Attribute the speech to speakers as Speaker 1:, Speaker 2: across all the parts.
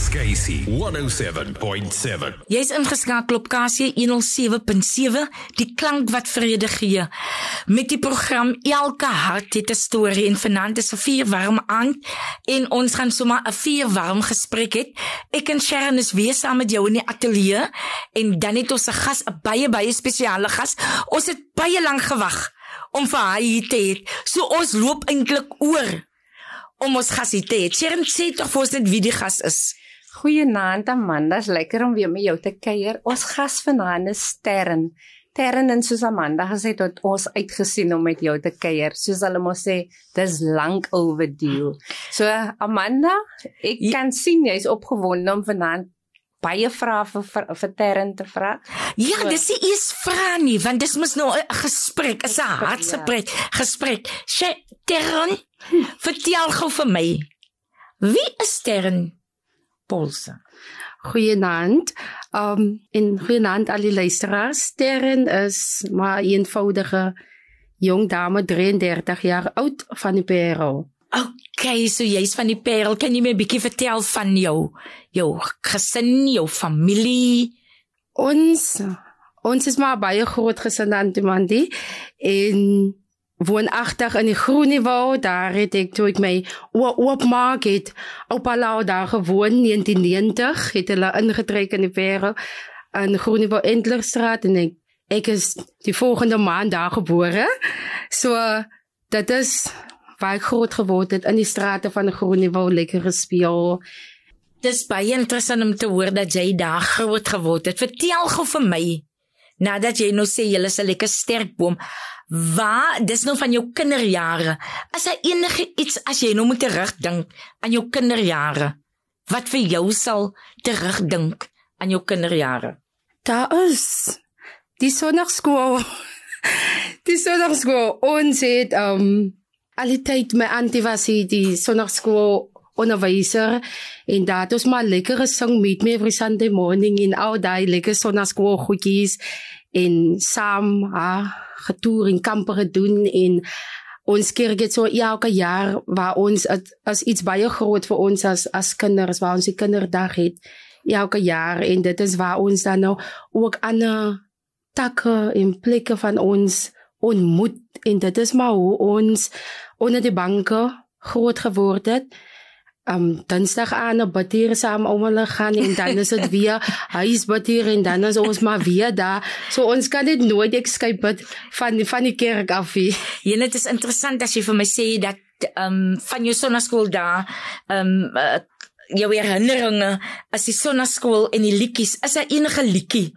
Speaker 1: Skacey 107.7.
Speaker 2: Jy's ingeskakel op KC 107.7, die klank wat vrede gee. Met die program Elke Hart het 'n storie en vanaand is 'n vuurwarm aand en ons gaan sommer 'n vuurwarm gesprek hê. Ek en Sharon is weer saam met jou in die ateljee en dan het ons 'n gas, 'n baie spesiale gas. Ons het baie lank gewag om vir haar hier te hê. So ons loop eintlik oor om ons gas hier te hê. Sharon, sê tog vir ons net wie die gas is.
Speaker 3: Goeienaand Amanda, is lekker om weer met jou te kuier. Ons gas vanaand is Sterren. Sterren en soos Amanda gesê het ons uitgesien om met jou te kuier. Soos hulle mos sê, dis lank overdue. So Amanda, ek kan sien jy's opgewonde om vanaand baie vrae vir Sterren te vra.
Speaker 2: Ja, so, dis nie eers vrae nie, want dis mos nou 'n gesprek, is 'n hartgesprek. Sterren, vertel gou vir my. Wie is Sterren Paulsen?
Speaker 4: Goeienaand. En goeienaand al die luisteraars. Sterren is maar 'n eenvoudige jong dame, 33 jaar oud, van die Parel.
Speaker 2: Okay, so jy's van die Parel. Kan jy my 'n bietjie vertel van jou gesin, jou familie?
Speaker 4: Ons is maar baie groot gesin aan die Mandi en woonagtig in die Groenewald. Daar het ek toe ek my oopmaak het op Palau daar gewoon 1990 het hulle ingetrek in die Parel in Groenewald Entlerstraat en ek is die volgende maand daar gebore. So dit is waar ek groot geword het in die strate van Groenewald, lekker gespeel.
Speaker 2: Dis baie interessant om te hoor dat jy daar groot geword het. Vertel gou vir my, nadat jy nou sê jy is 'n lekker sterk boom, dis nou van jou kinderjare. Is daar enige iets as jy nou moet terugdink aan jou kinderjare, wat vir jou sal terugdink aan jou kinderjare?
Speaker 4: Daar is die sonnaarskool. Die sonnaarskool. Ons het al die tyd my auntie was die sonnaarskool onderwyser en daar het ons maar lekker gesing Meet Me Every Sunday Morning en al die lekker sonnaarskool goedjies en saam getoer en kampe gedoen en ons kerk het so elke jaar waar ons as iets baie groot vir ons as kinders, waar ons die kinderdag het elke jaar en dit is waar ons dan nou ook ander takke en plekke van ons ontmoet en dit is maar hoe ons onder die banke groot geword het. Dinsdag aan op badier saam om hulle gaan en dan is dit weer huisbadier en dan is ons maar weer daar. So ons kan dit nooit escape het van die kerk af.
Speaker 2: Ja, dit is interessant as jy vir my sê dat van jou sonnaarskool daar jou herinneringe as die sonnaarskool en die liedjies, is daar enige liedjie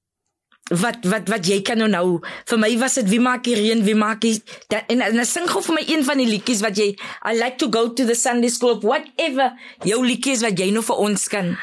Speaker 2: wat jy kan nou, vir my was dit wie maak die reën, wie maak die, en sing gou vir my een van die liedjies wat jy, I like to go to the Sunday school, whatever, jou liedjies wat jy nou vir ons kan.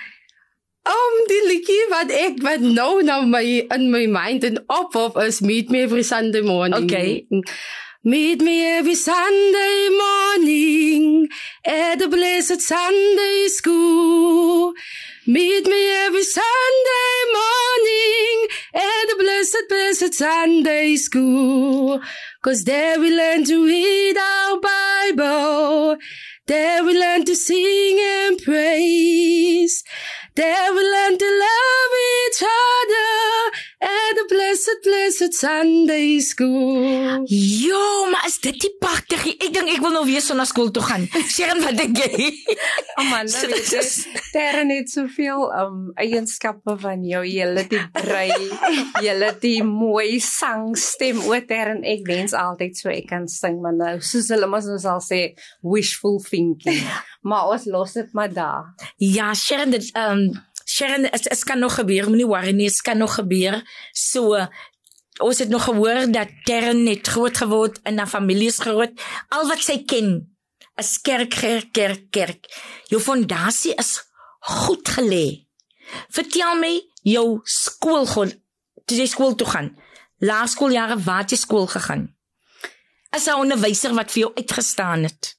Speaker 4: Die liedjie wat nou in my mind en op is Meet Me Every Sunday Morning.
Speaker 2: Okay.
Speaker 4: Meet me every Sunday morning at the blessed Sunday school. Meet me every Sunday morning at the blessed Sunday school. 'Cause there we learn to read our Bible. There we learn to sing and praise. There we learn to love each other at the blessed Sunday school.
Speaker 2: Jo, maar is dit die prachtige? Ek dink ek wil nou weer sonnaarskool toe gaan. Sharon, wat dink jy?
Speaker 3: Amanda, Sterren het soveel eienskappe van jou. Jy die brei, jy die mooi sangstem. Sterren, ek wens altyd so ek kan sing, maar nou, soos hulle mos nou sal sê, wishful thinking. Maar ons los dit maar daar.
Speaker 2: Ja, Sharon, Sharon, het kan nog gebeur, moenie worry nie, het kan nog gebeur. So, ons het nog gehoor dat Sterren het groot geword en haar familie is groot. Al wat sy ken is kerk. Jou fondasie is goed gelê. Vertel my jou skoolgaan, toe jy skool toe gaan. Laerskooljare, waar het jy skool gegaan? Is daar 'n onderwyser wat vir jou uitgestaan het?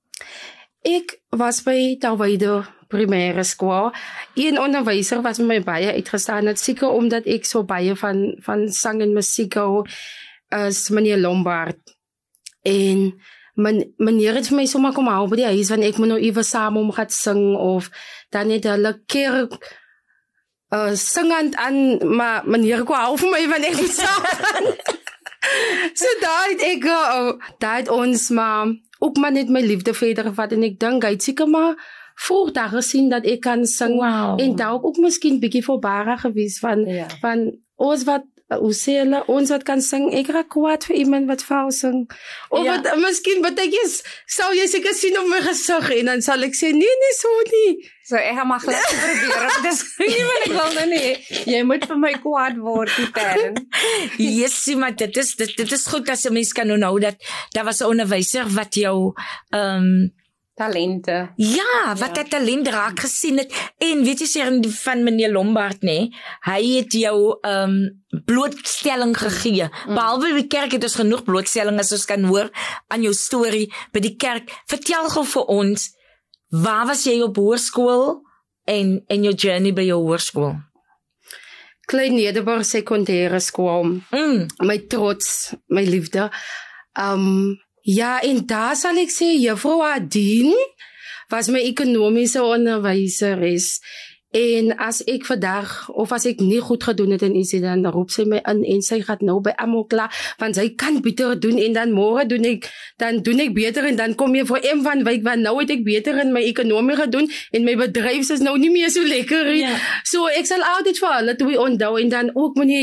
Speaker 4: Ek was by Tauweide primêre skool. Een onderwyser was my baie uitgestaan het, seker omdat ek so baie van sang en musiek hou, as meneer Lombard. En meneer het vir my sommer kom hou by die huis want ek moet nou ewe saam om gaan sing of dan het hulle keer singend aan maar meneer kom hou vir my want ek moet saam gaan. So daar het ons maar ook maar net my liefde verder gevat en ek dink hy het seker maar vroeg daar gesien dat ek kan sing en daar ook miskien bietjie voorbarig gewees van ons wat ons wat kan sing, ek raak kwaad vir iemand wat fout sing. Of wat, miskien wat ek is, sal jy seker sien op my gesig en dan sal ek sê, nee, so nie.
Speaker 3: So ek gaan maar glad probeer, dis nie wat ek wil nie. Jy moet vir my kwaad word, die Terren.
Speaker 2: Yes, maar dit is goed as 'n mens kan onthou dat daar was 'n onderwyser wat jou
Speaker 3: talente.
Speaker 2: Ja, wat dat talent raak gesien het. En weet jy seker van meneer Lombard, nê? Hy het jou blootstelling gegee. Behalwe by die kerk het ons genoeg blootstelling as ons kan hoor aan jou storie by die kerk. Vertel gou vir ons, waar was jy op hoërskool en jou journey by jou hoërskool?
Speaker 4: Klein Nederburg sekondêre skool. My trots, my liefde. Ja, en daar sal ek sê, juffrou Adien was my ekonomiese onderwyseres. En as ek vandag, of as ek nie goed gedoen het in iets, dan roep sy my in en sy gaat nou by almal klaar, want sy kan beter doen en dan môre doen ek beter en dan kom jy vir een van wyk, want nou het ek beter in my ekonomie gedoen en my bedryf is nou nie meer so lekker. So ek sal altyd vir hulle toe onthou en dan ook meneer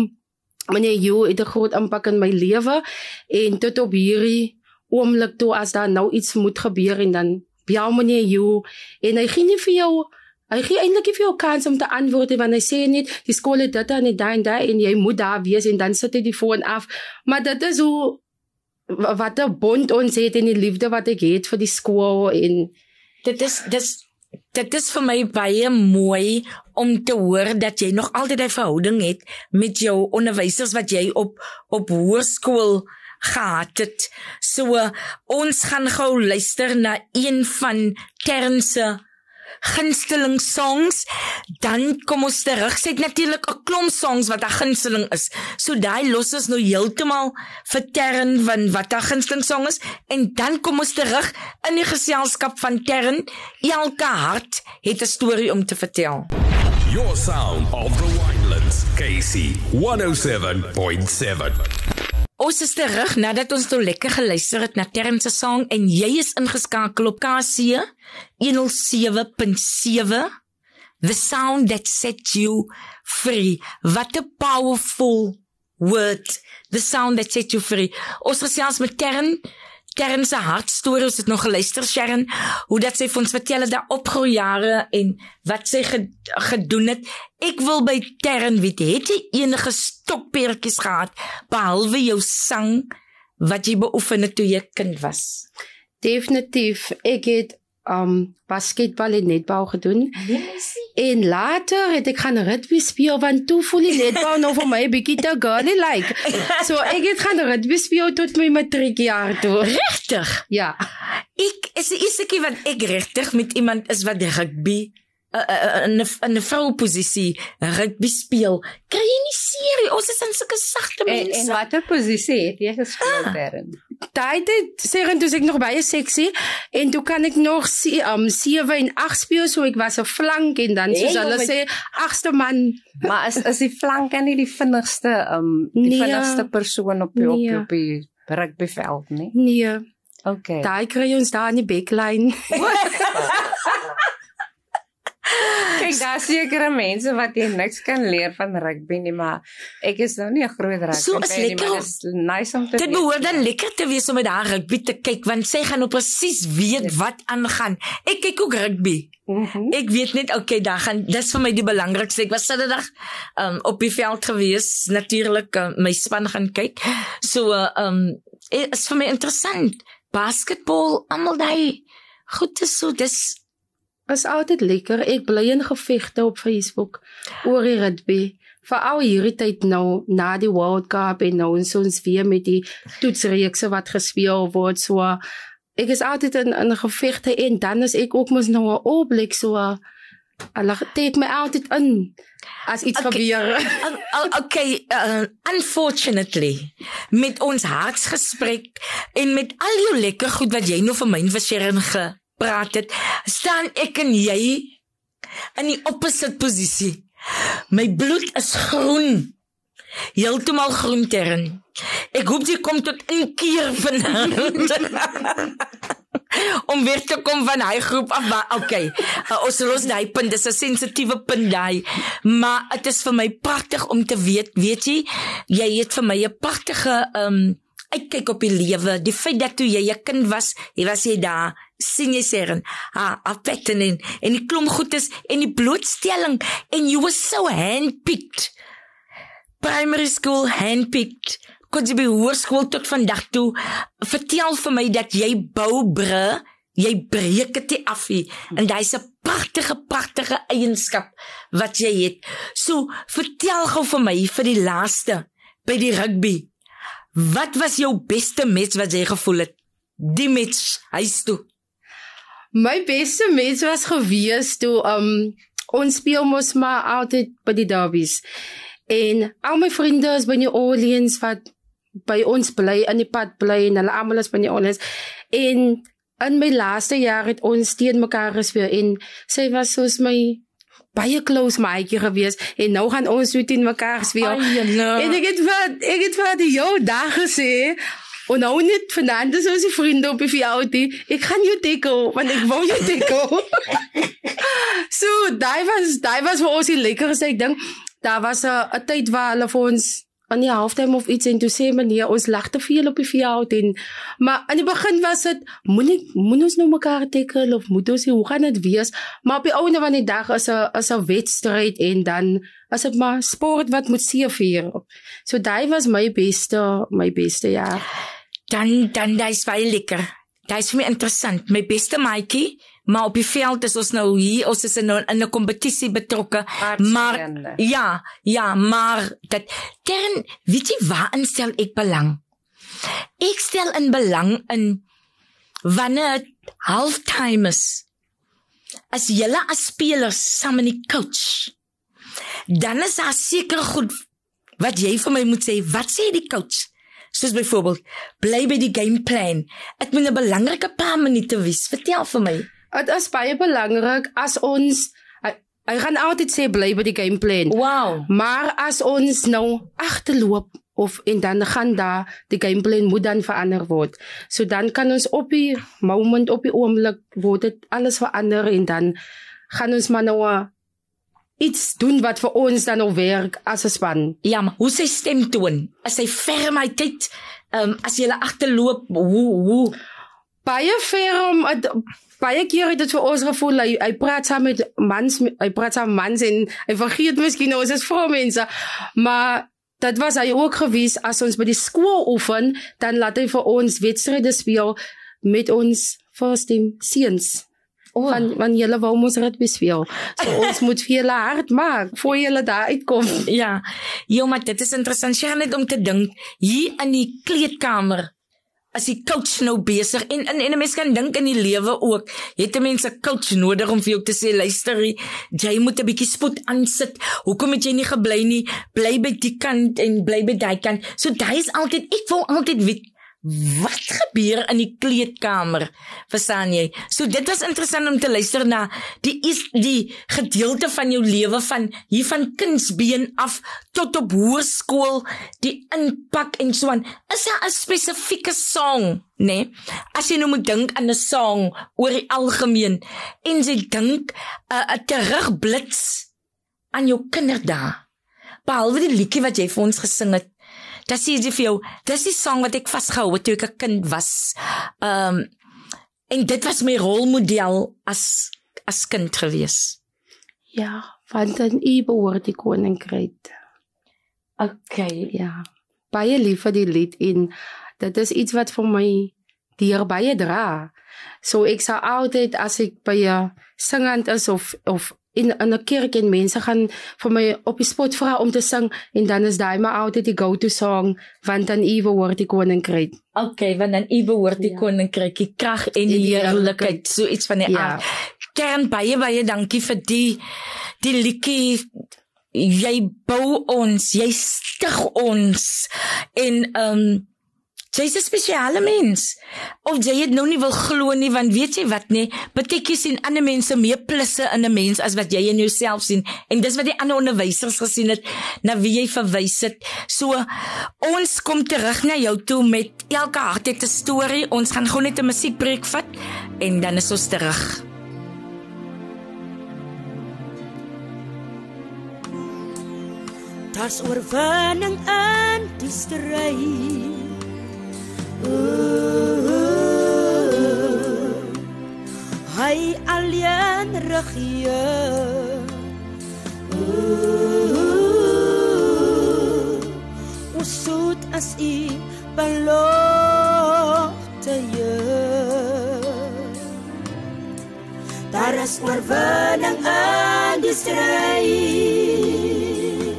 Speaker 4: Joe het 'n groot impak in my lewe en tot op hierdie oomblik toe as daar nou iets moet gebeur en dan bel meneer Joe en hy gee eintlik nie vir jou kans om te antwoord want hy sê net die skool het dit en daai en jy moet daar wees en dan sit hy die foon af, maar dit is hoe wat 'n bond ons het en die liefde wat ek het vir die skool en
Speaker 2: dit is vir my baie mooi om te hoor dat jy nog altyd 'n verhouding het met jou onderwysers wat jy op hoërskool gehad het. So ons gaan gou luister na een van Terren se gunsteling songs, dan kom ons terug. Sy het natuurlik 'n klomp songs wat haar gunsteling is. So daai los ons nou heeltemal vir Terren van wat haar gunsteling song is en dan kom ons terug in die geselskap van Terren. Elke hart het 'n storie om te vertel.
Speaker 1: Your sound of the Winelands, KC 107.7.
Speaker 2: Ons is terug nadat ons nou lekker geluister het na Terren se song en jy is ingeskakel op KC 107.7. The sound that set you free. What a powerful word. The sound that set you free. Ons gesels met Terren se hartstorie, ons het nog geluister, Sharon, hoe dat sy vir ons vertel het daar opgroeijare en wat sy gedoen het. Ek wil by Terren weet, het jy enige stokpertjies gehad, behalwe jou sang, wat jy beoefen het toe jy kind was?
Speaker 4: Definitief, ek het basketbal en netbal gedoen. En later het ek gaan rugby speel, want toe voel die netbal nou vir my bietjie te girly like. So ek het gaan rugby speel tot my matriekjaar toe.
Speaker 2: Regtig?
Speaker 4: Ja.
Speaker 2: Ek is die eerste keer wat ek regtig met iemand is wat rugby in 'n vrouposisie rugby speel. Kry jy nie serie? Ons is in sulke sagte mense.
Speaker 3: En watter posisie het jy gespeel, Terren?
Speaker 4: Tyd sê toe ek nog baie seksie en toe kan ek nog 7 en 8 speel, so ek was 'n flank en dan soos hulle sê 8ste man.
Speaker 3: Maar is die flank nie die vinnigste vinnigste persoon op die rugbyveld nie?
Speaker 4: Nee.
Speaker 3: Okay.
Speaker 4: Daai kry ons daar in die backline.
Speaker 3: Kijk, daar sekere mense wat jy niks kan leer van rugby nie, maar ek is nou nie 'n groot rugby
Speaker 2: so is
Speaker 3: nie, maar
Speaker 2: lekker.
Speaker 3: dit is nice om te
Speaker 2: Dit behoort dan lekker te wees om met haar rugby te kyk, want sy gaan nou presies weet wat aangaan. Ek kyk ook rugby. Ek weet net, okay, dis vir my die belangrikste. Ek was Saterdag op die veld gewees, natuurlik my span gaan kyk. So, is vir my interessant. Basketbal, almal daai goed is so, dis
Speaker 4: is altyd lekker. Ek bly in gevegte op Facebook oor die rugby. Veral hierdie tyd nou, na die World Cup en nou ons weer met die toetsreekse wat gespeel word, so ek is altyd in gevegte en dan is ek ook mos nou 'n opblik, so Hulle teken my altyd in as iets gebeur.
Speaker 2: Okay, unfortunately, met ons hartsgesprek en met al jou lekker goed wat jy nou vir my en vir Sharon gepraat het, staan ek en jy in die opposite posisie. My bloed is groen. Heeltemal groen, Terren. Ek hoop jy kom tot inkeer vanaand. Om weer te kom van hy groep af, maar okay, ons los die punt, dis 'n sensitiewe punt daai, maar het is vir my pragtig om te weet jy het vir my 'n pragtige uitkyk op die lewe, die feit dat toe jy 'n kind was jy daar, sien jy Sharon, afwetten en die klomp goedes, en die blootstelling, en you were so handpicked, primary school handpicked, kon jy by hoërskool tot vandag toe, vertel vir my dat jy jy breek het nie af nie, en dit is 'n pragtige eienskap wat jy het. So, vertel gou vir my, vir die laaste, by die rugby, wat was jou beste match wat jy gevoel het? Die match, huis toe.
Speaker 4: My beste match was gewees toe, ons speel mos maar altyd by die derbies, en al my vriende is by New Orleans wat by ons bly, in die pad bly, en hulle almal is by New Orleans, en in my laaste jaar het ons teen mekaar gespeel, en sy was soos my baie close maatjie gewees, en nou gaan ons so teen mekaar speel, en ek het vir die jou dag gesê, en nou net vanaand is ons die vriende op die verjaarsdag, ek gaan jou tackle, want ek wou jou tackle. So, die was vir ons die lekkerste, ek dink, daar was 'n tyd waar hulle vir ons aan die halftime of iets, en toe sê meneer, ons lag te veel op die verjaardag, maar in die begin was dit, moet ons nou mekaar tackle, of moet ons, hoe gaan dit wees, maar op die ouene van die dag is 'n wedstryd, en dan is dit maar sport wat moet seëvier. So die was my beste jaar.
Speaker 2: Dan die is baie lekker. Die is vir my interessant. My beste maatjie, maar op die veld is ons nou hier, ons is in 'n kompetisie betrokke. Maar maar Terren, weet jy waarin stel ek belang? Ek stel in belang in wanneer het halftime is. As julle as spelers saam met die coach, dan is daar seker goed wat jy vir my moet sê. Wat sê die coach? Soos byvoorbeeld, bly by die gameplan. Ek moet 'n belangrike paar minute wees. Vertel vir my.
Speaker 4: Het is baie belangrik as ons, hy gaan altyd sê bly by die gameplan.
Speaker 2: Wow.
Speaker 4: Maar as ons nou agterloop, en dan gaan daar, die gameplan moet dan verander word. So dan kan ons op die moment, op die oomblik, word dit alles verander, en dan gaan ons maar nou iets doen wat vir ons dan nog werk as 'n span.
Speaker 2: Ja, maar hoe sy stem toon? Is sy fermheid, as jy agterloop, hoe?
Speaker 4: Baie ferm, baie keer het dit vir ons gevoel, hy praat saam met mans, en hy vergeet miskien ons is vroumense, maar dit was hy ook gewees, as ons by die skool oefen, dan laat hy vir ons wedstryde speel met ons first team seuns. Want julle wou ons rugby speel. So ons moet vir julle hard maak, voor julle daar uitkom.
Speaker 2: Ja, maar dit is interessant, Sharon, net om te dink, hier in die kleedkamer, as die coach nou besig, en 'n mens kan dink in die lewe ook, het 'n mens 'n coach nodig om vir jou te sê, luister, jy moet 'n bietjie spoed aansit, hoekom het jy nie gebly nie, bly by die kant, en bly by die kant, so daar is altyd, ek wil altyd weet, wat gebeur in die kleedkamer, verstaan jy? So dit was interessant om te luister na die gedeelte van jou lewe, hier van kindsbeen af tot op hoërskool, die inpak en so aan. Is daar 'n spesifieke song, né? As jy nou moet dink aan 'n song oor die algemeen, en jy dink 'n terugblits aan jou kinderdae, behalwe die liedjie wat jy vir ons gesing het, dat sê jy vir jou, dis die song wat ek vasgehou het toe ek 'n kind was. En dit was my rolmodel as kind gewees.
Speaker 4: Ja, want dan U behoort die koninkryk.
Speaker 2: Okay.
Speaker 4: Ja, baie lief vir die lied, en dit is iets wat vir my deur baie dra. So ek sal altyd, as ek by 'n singend is, of in 'n kerk, en mense gaan vir my op die spot vra om te sing, en dan is daai maar altyd die go-to song, want dan U behoort die koninkryk.
Speaker 2: Okay, want dan U behoort die koninkryk, die krag en die heerlikheid, so iets van die aard. Kern, baie dankie vir die liedjie. Jy bou ons, jy stig ons en jy's 'n spesiale mens. Of jy het nou nie wil glo nie, want weet jy wat nie, baie keer sien ander mense meer plusse in 'n mens as wat jy in jouself sien. En dis wat die ander onderwysers gesien het, na wie jy verwys het. So, ons kom terug na jou toe met elke hart het 'n storie. Ons gaan gou net 'n musiekbreek vat en dan is ons terug.
Speaker 5: Daar's oorwinning in die stryd. Hy alleen regeer. Hoe soet as u belofte daar is oorwinning in die stryd.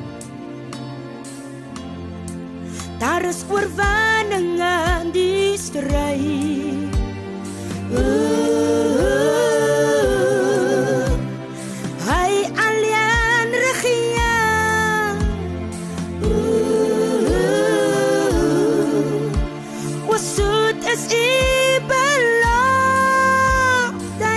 Speaker 5: Daar is oorwinning in die stryd. Hy alleen regeer. Hoe soet is u belofte,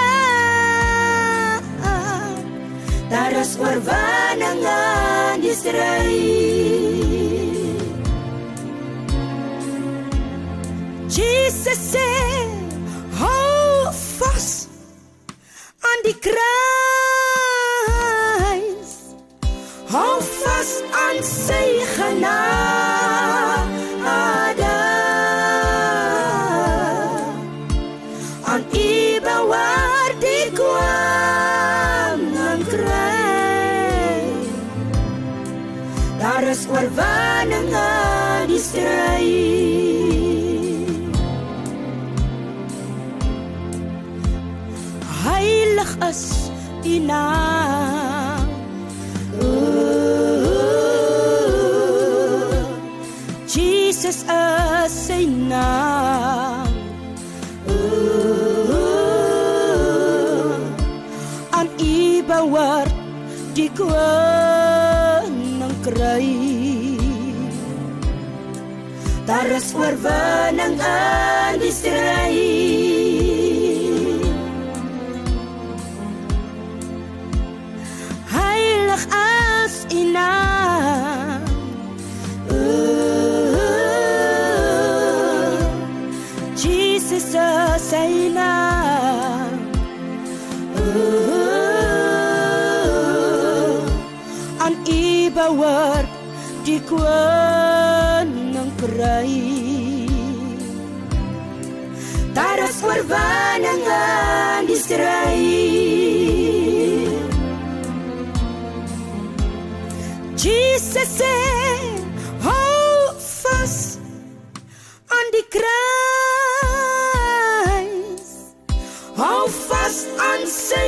Speaker 5: daar is oorwinning in die stryd. Jesus sê, hou vas aan die kruis, hou vas aan sy genade, aan u bewaar die koninkryk. Daar is oorwinning in die stryd. Heilig is die naam. Jesus is sy naam. Aan u behoort die koninkryk. Daar is oorwinning in die stryd. Heilig is u naam. Jesus is sy naam. Aan u behoort die koninkryk. Daar is oorwinning in die stryd. Jesus sê, hou vas aan die kruis, hou vas aan sy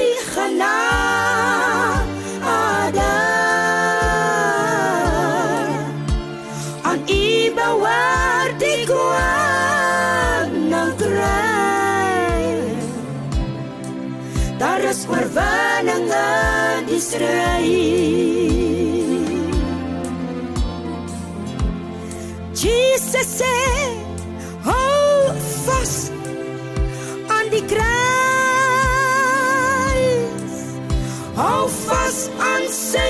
Speaker 5: genade, aan u bewaar die koninkryk. Daar is oorwinning in die stryd. Jesus sê, hou vas aan die kruis, hou vas aan sy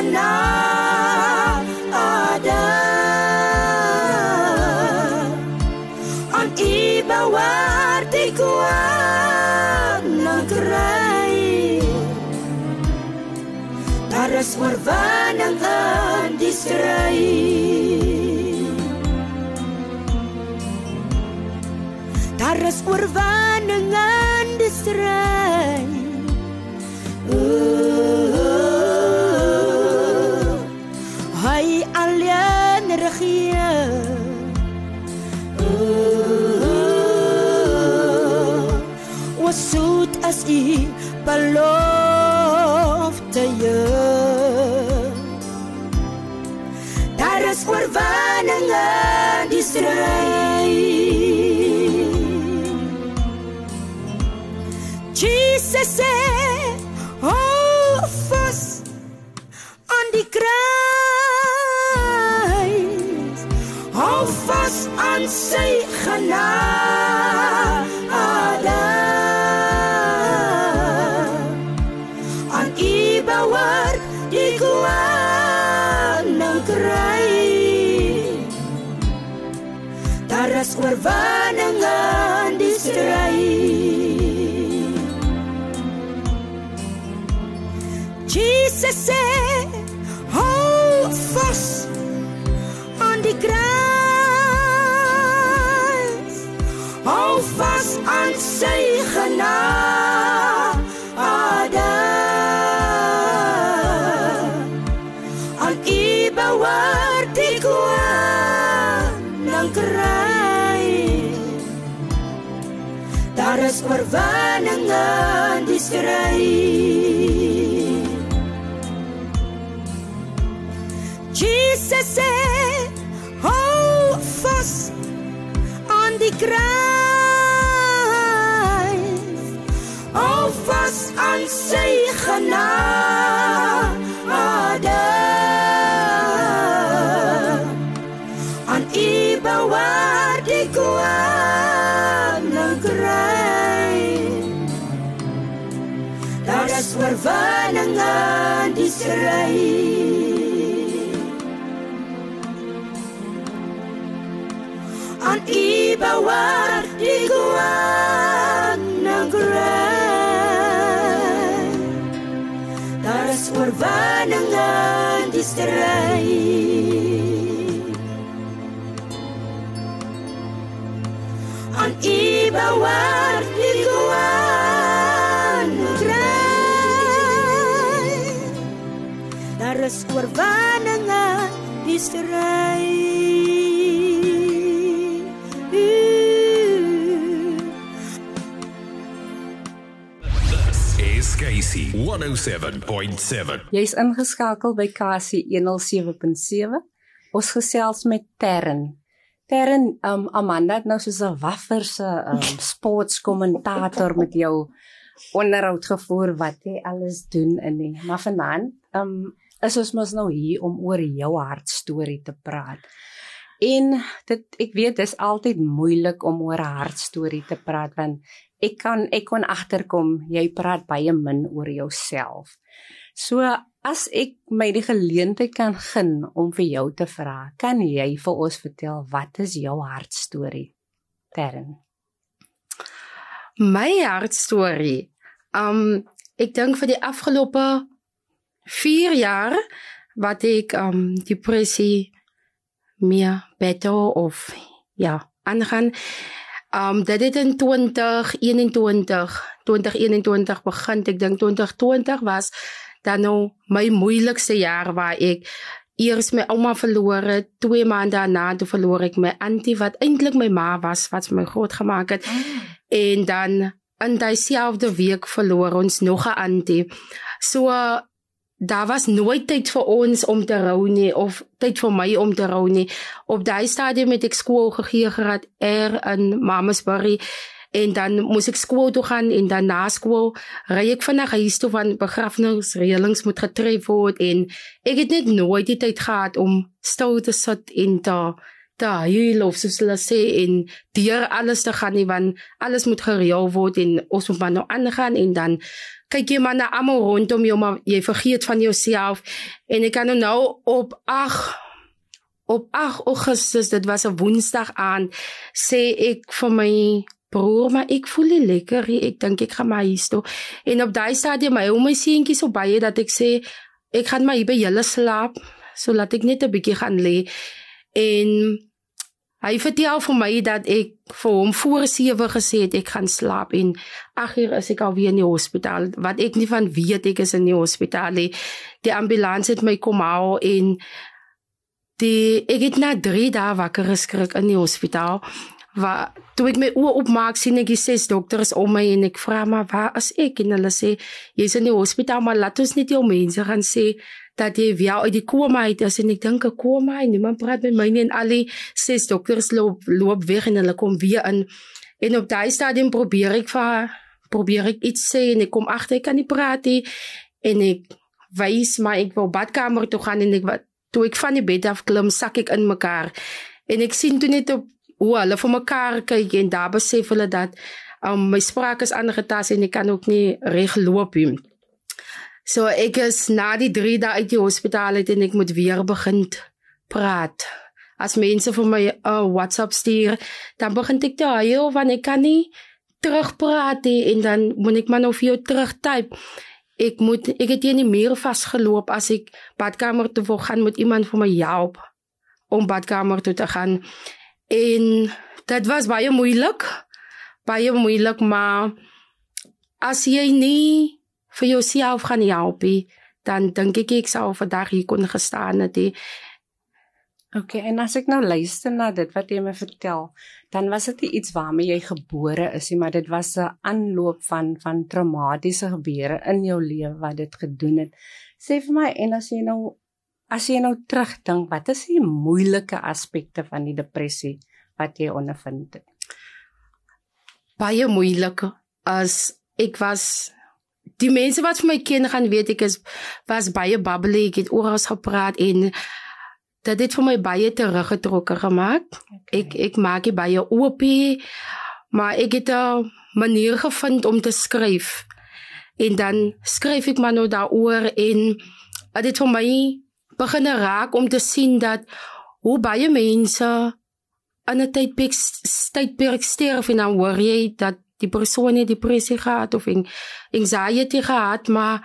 Speaker 5: genade, aan u bewaar die koninkryk. Daar is oorwinning in die stryd. Daar is oorwinning in die stryd. Hy alleen regeer. O soet as u belofte. Daar is oorwinning in die stryd. Jesus said, hold fast on the kruis, hold fast aan sy genade, aan U behoort die koninkryk. Daar is oorwinning in die stryd. Jesus said, hold fast aan die kruis, hold fast aan sy genade, aan U behoort die koninkryk. Daar is oorwinning in die stryd. Jesus said, hold fast aan die kruis, hold fast aan sy genade, aan U behoort die koninkryk. Daar is oorwinning in die stryd. Aan U behoort die koninkryk. Daar is oorwinning in die stryd. Aan U behoort die koninkryk. Daar is oorwinning in die stryd.
Speaker 1: KC 107.7.
Speaker 3: Jy's ingeskakel by KC 107.7. Ons gesels met Terren. Terren, Amanda het nou soos 'n waffer se sportskommentator met jou onderhoud gevoer wat jy alles doen in die. Maar vanaand is ons mos nou hier om oor jou hartstorie te praat. En ek weet dis altyd moeilik om oor 'n hartstorie te praat want ek kon agterkom jy praat baie min oor jouself. So as ek my die geleentheid kan gun om vir jou te vra, kan jy vir ons vertel wat is jou hartstorie? Terren.
Speaker 4: My hartstorie. Ek dink vir die afgelope 4 jaar wat ek depressie meer battle of aangaan. Dit het in 2021 begin. Ek dink 2020 was dan nou my moeilikste jaar waar ek eers my ouma verloor het, 2 maande daarna toe verloor ek my auntie wat eintlik my ma was wat my groot gemaak het. En dan in dieselfde week verloor ons nog 'n auntie. So daar was nooit tyd vir ons om te rou nie of tyd vir my om te rou nie. Op daai stadium het ek skool gegee gehad in Mamasbury en dan moes ek skool toe gaan en dan na skool ry ek vanaf huis toe van begrafnisreëlings moet getref word en ek het net nooit die tyd gehad om stil te sit en te huil of soos hulle sê en deur alles te gaan nie want alles moet gereël word en ons moet maar nou aangaan en dan kyk jy maar na almal rondom jou, maar jy vergeet van jouself. En ek kan nou op 8 Augustus, dit was 'n Woensdag aand, sê ek vir my broer, maar ek voel nie lekker, ek dink ek gaan maar huis toe. En op daai stadium, my seentjie so baie, dat ek sê, ek gaan maar hier by julle slaap, so laat ek net 'n bietjie gaan lê. En hy vertel vir my dat ek vir hom voor 7 gesê het, ek gaan slaap en 8 uur is ek alweer in die hospitaal, wat ek nie van weet ek is in die hospitaal. Die ambulans het my kom haal en ek het na 3 dae wakker geskrik in die hospitaal. Toe ek my oë opmaak, sien ek die 6 dokters om my en ek vra maar waar is ek? En hulle sê, jy's in die hospitaal, maar laat ons net jou mense gaan sê dat jy wel uit die koma uit is. En ek dink 'n koma en niemand praat met my nie en al die 6 dokters loop weg en hulle kom weer in. En op daai stadium probeer ek vir probeer ek iets sê en ek kom agter ek kan nie praat nie en ek wys maar ek wou badkamer toe gaan en toe ek van die bed af klim, sak ek in mekaar en ek sien toe net op hoe hulle vir mekaar kyk en daar besef hulle dat my spraak is aangetast en ek kan ook nie reg loop nie. So ek is na die 3 dae uit die hospitaal uit en ek moet weer begin praat. As mense vir my WhatsApp stuur, dan begin ek te huil want ek kan nie terugpraat en dan moet ek maar nou vir jou terugtype. Ek het hier in die muur vasgeloop as ek badkamer toe wil gaan, moet iemand vir my help om badkamer toe te gaan. En dit was baie moeilik, maar as jy nie vir jouself gaan help, dan dink ek sou vandag hier kon gestaan het.
Speaker 3: Okay, en as ek nou luister na dit wat jy my vertel, dan was dit nie iets waarmee jy gebore is nie, maar dit was 'n aanloop van traumatiese gebeure in jou lewe wat dit gedoen het. Sê vir my, en as jy nou terugdink, wat is die moeilike aspekte van die depressie wat jy ondervind het?
Speaker 4: Baie moeilik, as ek was, die mense wat vir my ken gaan weet, ek was baie babbelig, ek het oral gepraat en dit het vir my baie teruggetrokke gemaak. Okay. Ek maak nie baie oopie, maar ek het 'n manier gevind om te skryf. En dan skryf ek maar nou daaroor en dit het vir my begin raak om te sien dat hoe baie mense in 'n tydperk sterf en dan hoor jy dat die persoon nie depressie gehad of anxiety gehad, maar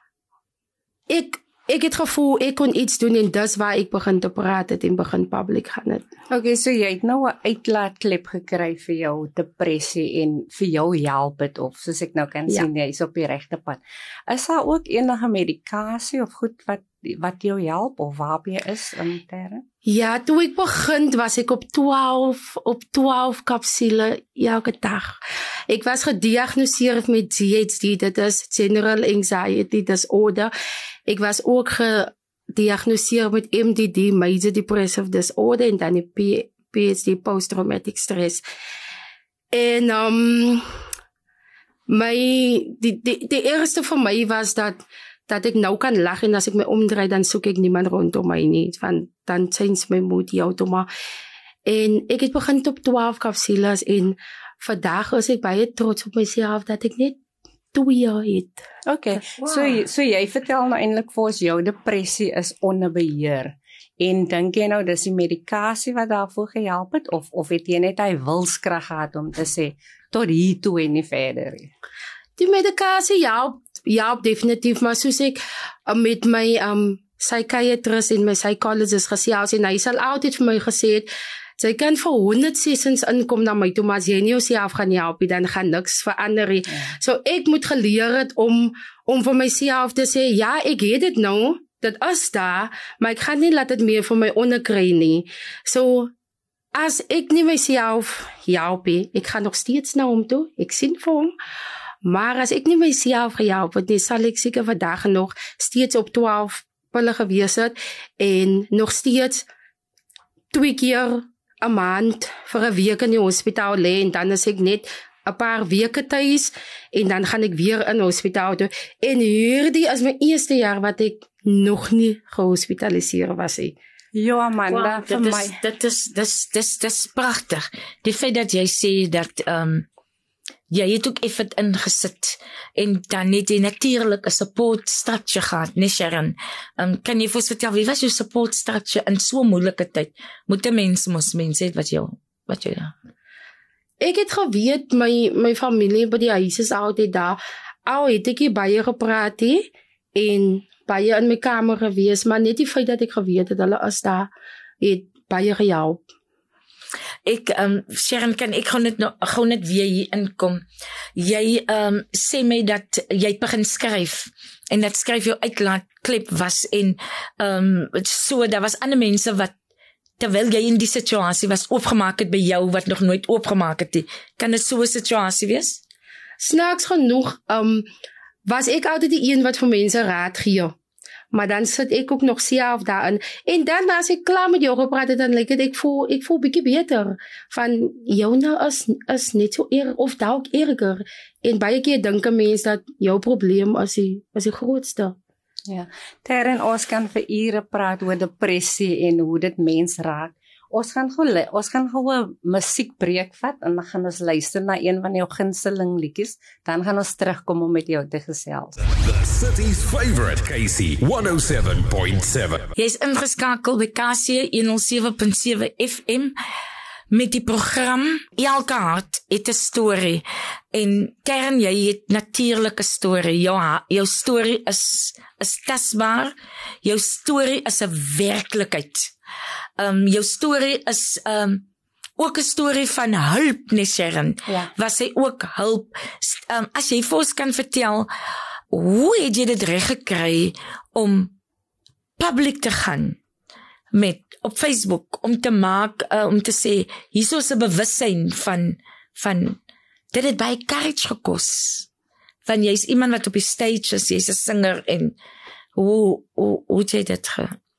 Speaker 4: ek het gevoel ek kon iets doen en dis waar ek begin te praat het en begin publiek gaan het.
Speaker 3: Okay, so jy het nou 'n uitlaatklep gekry vir jou depressie en vir jou help het of soos ek nou kan sien, jy is op die regte pad. Is daar ook enige medikasie of goed wat jou help of waar jy is intern?
Speaker 4: Ja, toe ek begin was ek op 12 kapsule elke dag. Ek was gediagnoseer met GHD, dit is General Anxiety Disorder. Ek was ook gediagnoseer met MDD, Major Depressive Disorder, en dan die PTSD, Post-Traumatic Stress. En die eerste vir my was dat ek nou kan lag en as ek my omdraai, dan soek ek niemand rondom my nie, want dan change my mood automaat. En ek het begin op 12 kapsules en vandag is ek baie trots op myself dat ek net 2 jaar het.
Speaker 3: Okay, wow. So jy vertel nou eintlik vir ons jou depressie is onder beheer. En dink jy nou dis die medikasie wat daarvoor gehelp het of het jy net hy wilskrag gehad om te sê tot hier toe en nie verder nie?
Speaker 4: Die medikasie help definitief, maar soos ek met my psychiatrist en my psychologist gesels en hy sal altyd vir my gesê het, sy kan vir 100 sessions inkom na my toe, maar as jy nie jouself gaan help, dan gaan niks verander nie. So ek moet geleer het om vir myself te sê, ja, ek het dit nou, dit is daar, maar ek gaan nie laat dit meer vir my onderkry nie. So as ek nie myself help, ek gaan nog steeds na hom toe, ek sien vir hom, maar as ek nie myself gehelp het nie, sal ek seker vandag nog steeds op 12 pille gewees het en nog steeds 2 keer 'n maand vir 'n week in die hospitaal lê en dan is ek net 'n paar weke tuis en dan gaan ek weer in hospitaal toe. En hierdie is my eerste jaar wat ek nog nie gehospitaliseer was nie.
Speaker 3: Ja, Amanda,
Speaker 2: vir my. Dit is pragtig. Die feit dat jy sê dat jy het ook effort ingesit en dan het jy natuurlik 'n support structure gehad, nee Sharon. Kan jy vir ons vertel, wie was jou support structure in so 'n moeilike tyd? Moet 'n mens het wat jy
Speaker 4: Ek het geweet my familie by die huis is altyd daar. Al het ek baie gepraat en baie in my kamer gewees, maar net die feit dat ek geweet het hulle is daar, het baie gehelp.
Speaker 2: Sharon, kan ek gou net weer hier inkom. Jy sê my dat jy begin skryf en dat skryf jou uitlaatklep was en so daar was ander mense wat terwyl jy in die situasie was oopgemaak het by jou wat nog nooit oopgemaak het nie. Kan dit so 'n situasie wees?
Speaker 4: Snaaks genoeg was ek altyd die een wat vir mense raad gee. Maar dan sit ek ook nog self daarin. En dan as ek klaar met jou gepraat het, dan lyk dit ek voel bietjie beter. Van joune is net so erg of dalk erger. En baie keer dink 'n mens dat jou probleem is die grootste.
Speaker 3: Ja. Terren, ons kan vir ure praat oor depressie en hoe dit mens raak. Ons gaan gou 'n musiekbreek vat en dan gaan ons luister na een van jou gunsteling liedjies. Dan gaan ons terugkom om met jou te gesels.
Speaker 1: The city's favourite KC 107.7.
Speaker 2: Jy's ingeskakel by KC 107.7 FM met die program Elke Hart het 'n storie. En Terren, jy het natuurlik 'n storie. Jou storie is tasbaar. Jou storie is 'n werklikheid. Jou storie is ook 'n storie van hulp, nee Sharon.
Speaker 3: Ja.
Speaker 2: Was sy ook hulp? As jy vir ons kan vertel, hoe het jy dit reg gekry om public te gaan op Facebook om te maak, om te sê, hier is 'n bewussyn van dit het baie courage gekos. Van jy's iemand wat op die stage is, jy's 'n singer en hoe het jy dit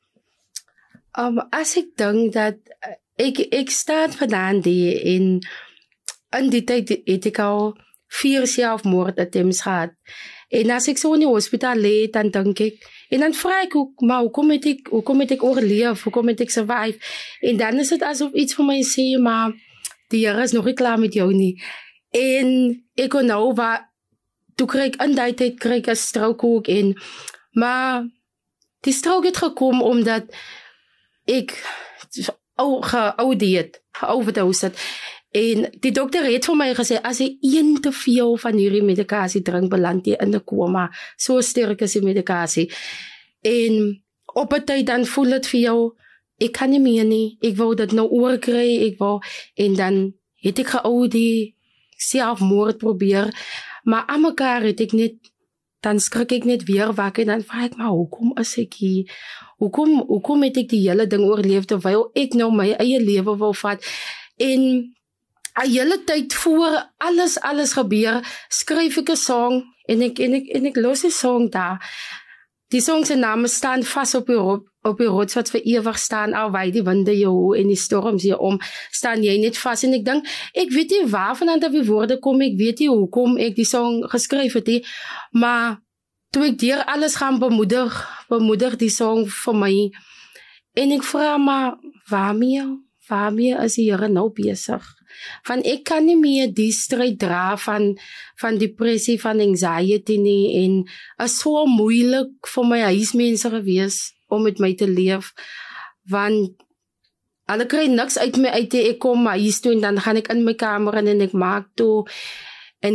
Speaker 4: As ek dink dat ek staan vandaan die in die tyd het ek al 4 selfmoordattempts gehad. En as ek so in die hospitaal lê, dan dink ek, en dan vra ek ook, maar hoekom het ek oorleef, hoekom het ek survive? En dan is dit asof iets vir my sê, maar die Here is nog nie klaar met jou nie. En ek kon nou, toe kry ek in die tyd, kry ek 'n stroke ook, maar die stroke het gekom, omdat ek geoverdoos het. En die dokter het vir my gesê, as jy 1 te veel van hierdie medikasie drink, beland jy in 'n koma. So sterk is die medikasie. En op 'n tyd dan voel dit vir jou, ek kan nie meer nie, ek wou dit nou oorkry, en dan het ek die selfmoord probeer, maar aan mekaar het ek net, dan skrik ek net weer wakker, en dan vraag ek, maar hoekom is ek hier? Hoekom het ek die hele ding oorleef, terwyl ek nou my eie lewe wil vat? En 'n hele tyd voor alles gebeur, skryf ek 'n song, en ek los die song daar. Die song se naam staan vas op die rots wat vir ewig staan, al waai die winde jou en die storms hier om, staan jy net vas. En ek dink, ek weet nie waarvan die woorde kom, ek weet nie hoekom ek die song geskryf het nie, maar toe ek deur alles gaan bemoedig die song vir my, en ek vra, maar waarmee is die Here nou besig? Van ek kan nie meer die stryd dra van depressie, van anxiety nie, en is so moeilik vir my huismense gewees om met my te leef, want hulle kry niks uit my uit, ek kom huis toe en dan gaan ek in my kamer en ek maak toe, en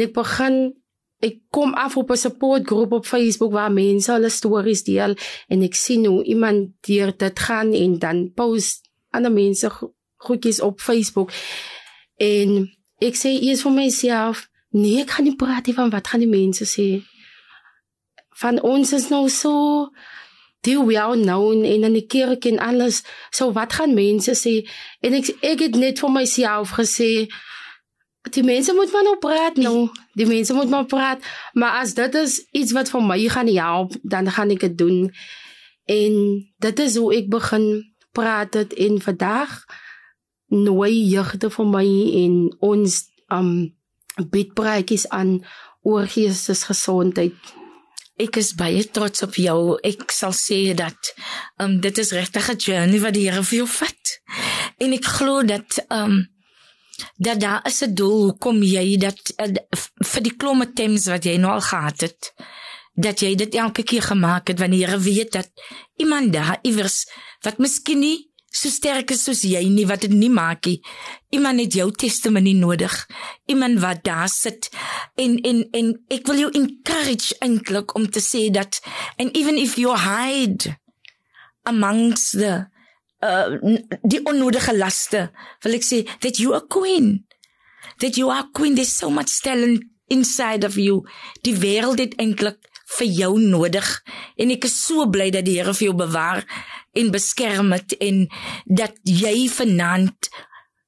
Speaker 4: ek kom af op 'n supportgroep op Facebook waar mense hulle stories deel, en ek sien hoe iemand deur dit gaan, en dan post ander mense goedjies op Facebook, en ek sê eers vir myself, nee, ek gaan nie praat van wat gaan die mense sê. Van ons is nou so well known, en in die kerk en alles, so wat gaan mense sê? En ek het net vir myself gesê, die mense moet maar nou praat nou, die mense moet maar praat, maar as dit is iets wat vir my gaan help, dan gaan ek dit doen. En dit is hoe ek begin praat het, en vandag nooi jeugde vir my en ons bied praatjies aan oor geestesgesondheid.
Speaker 2: Ek is baie trots op jou. Ek sal sê dat dit is regtig 'n journey wat die Here vir jou vat. En ek glo dat daar is 'n doel hoekom jy dat vir die klomme attempts wat jy nou al gehad het, dat jy dit elke keer gemaak het, want die Here weet dat iemand daar iewers wat miskien nie so sterk is soos jy nie, wat dit nie maak nie. Iemand het jou testimony nodig. Iemand wat daar sit. En ek wil jou encourage eintlik om te sê dat, and even if you hide amongst die onnodige laste, wil ek sê, that you are queen. That you are queen. There's so much talent inside of you. Die wêreld het eintlik vir jou nodig. En ek is so bly dat die Here vir jou bewaar en beskerm het, en dat jy vanaand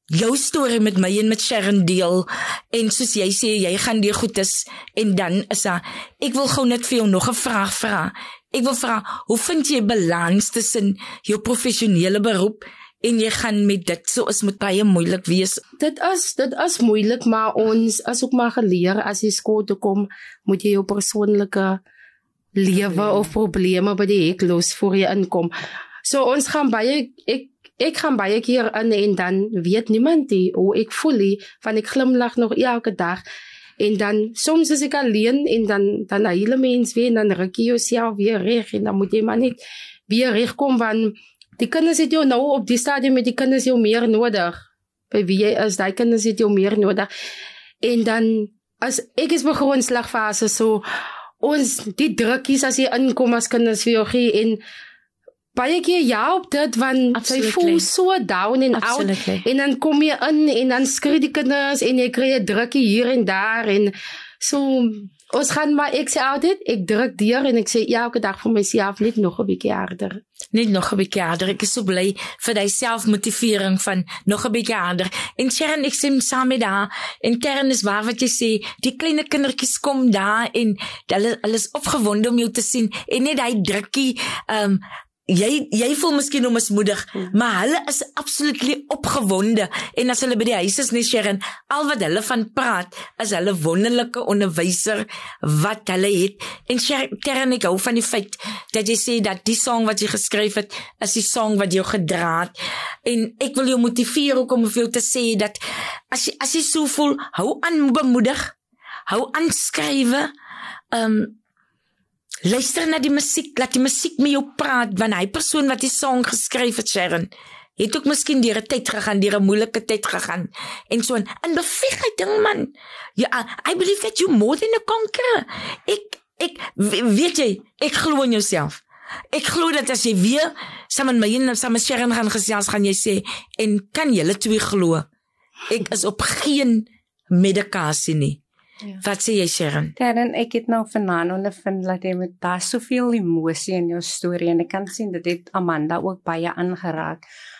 Speaker 2: jou storie met my en met Sharon deel, en soos jy sê, jy gaan die goedes, en dan is daar, ek wil gou net vir jou nog 'n vraag vra. Ek wil vra, hoe vind jy balans tussen jou professionele beroep, en jy gaan met dit, so is moet baie moeilik wees.
Speaker 4: Dit is moeilik, maar ons is ook maar geleer, as jy skool toe kom, moet jy jou persoonlike lewe of probleme by die hek los voor jy inkom. So ons gaan baie, ek gaan baie keer in en dan weet niemand hoe ek voel nie, van ek glimlag nog elke dag. En dan, soms is ek alleen en dan hele mens weer, en dan ruk jy jouself weer reg, en dan moet jy maar net weer reg kom, want die kinders het jou nou op die stadium met die kinders jou meer nodig. By wie jy is, die kinders het jou meer nodig. En dan, as ek is by grondslagfase, so ons, die drukkies as jy inkom as kinders vir jou gee, en baie keer op dit, want sy voel so down en out, en dan kom jy in, en dan skree die kinders, en jy kry 'n drukkie hier en daar, en so, ons gaan maar, ek sê altyd, ek druk deur, en ek sê elke dag vir myself, net nog 'n bietjie harder.
Speaker 2: Net nog 'n bietjie harder, ek is so bly vir die selfmotivering van nog 'n bietjie harder, en Sharon, ek sê saam met haar, en Karen is waar wat jy sê, die kleine kindertjies kom daar, en hulle is opgewonde om jou te sien, en net die drukkie, Jy voel miskien onmismoedig, maar hulle is absoluut opgewonde, en as hulle by die huis is, nie Sharon, al wat hulle van praat, is hulle wonderlike onderwyser, wat hulle het, en Sharon, ek hou van die feit, dat jy sê, dat die song wat jy geskryf het, is die song wat jou gedra het, en ek wil jou motiveer ook om vir jou te sê, dat, as jy so voel, hou aan bemoedig, hou aan skrywe, luister na die musiek, laat die musiek met jou praat, want hy persoon wat die song geskryf het, Sharon, het ook miskien deur 'n tyd gegaan, deur 'n moeilike tyd gegaan, en so, en beveg hy ding, man, I believe that you more than a conqueror, weet jy, ek glo in jouself, ek glo dat as jy weer, saam met my en saam met Sharon gaan gesels, gaan jy sê, en kan julle twee glo, ek is op geen medikasie nie. Ja. Wat sê jy, Sharon?
Speaker 3: Darren, ek het nou vanaand ondervind dat jy met daar soveel emosie in jou storie, en ek kan sien dat dit Amanda ook baie aangeraak.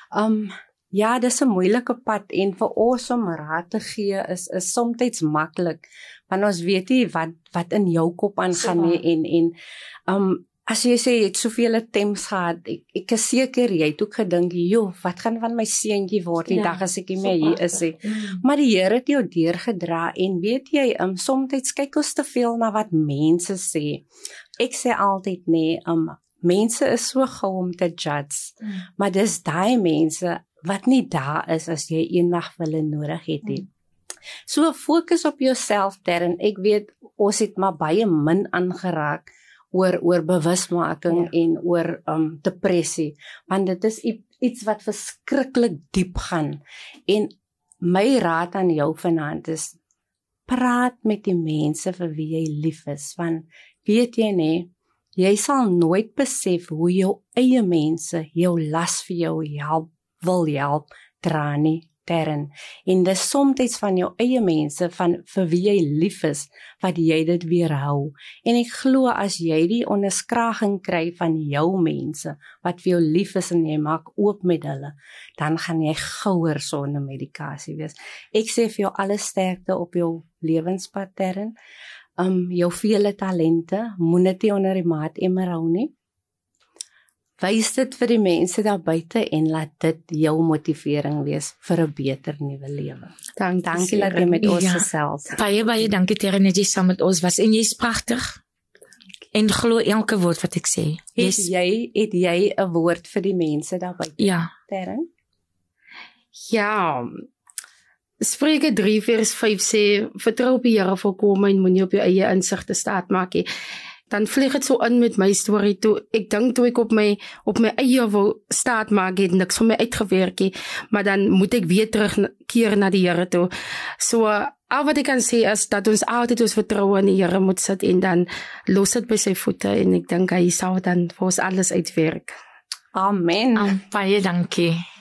Speaker 3: Ja, dis 'n moeilike pad, en vir ons om raad te gee is soms maklik, want ons weet nie wat in jou kop aangaan nie, en as jy sê, jy het soveel attempts gehad, ek is seker, jy het ook gedink, wat gaan van my seentjie word die dag as ek nie meer hier is, maar die Here het jou deurgedra, en weet jy, soms kyk ons te veel na wat mense sê. Ek sê altyd, mense is so gou om te judge, maar dis daai mense, wat nie daar is, as jy eendag hulle nodig het. So fokus op jouself, Darren, ek weet, ons het maar baie min aangeraak, oor bewusmaking en oor depressie, want dit is iets wat verskriklik diep gaan, en my raad aan jou vanaand is, praat met die mense vir wie jy lief is, want weet jy nie, jy sal nooit besef hoe jou eie mense jou las vir jou wil help dra nie, Darren, en dis soms van jou eie mense, vir wie jy lief is, wat jy dit weerhou, en ek glo as jy die onderskraging kry van jou mense, wat vir jou lief is, en jy maak oop met hulle, dan gaan jy gouer sonder medikasie wees. Ek sê vir jou alle sterkte op jou lewenspad, Darren, jou vele talente, moet dit nie onder die maat emmer hou nie, wys dit vir die mense daar buite, en laat dit jou motivering wees vir 'n beter nuwe lewe. Dankie dat jy met ons gesels.
Speaker 2: Baie dankie, Darren, dat jy saam met ons was, en jy's pragtig, en glo elke woord wat ek sê.
Speaker 3: Het jy 'n woord vir die mense daar buite, Darren?
Speaker 4: Ja, Spreuke 3 vers 5 sê, vertrou op die Here volkome, en moenie op jou eie insig te staat maak nie. Dan vlieg het so in met my storie toe. Ek dink toe ek op my eie wou staat maak, het niks vir my uitgewerk, maar dan moet ek weer terugkeer na die Here toe. So, al wat ek kan sê is, dat ons altyd ons vertroue in die Here moet sit, en dan los dit by sy voete, en ek dink hy sal dan vir ons alles uitwerk.
Speaker 3: Amen.
Speaker 2: Baie dankie.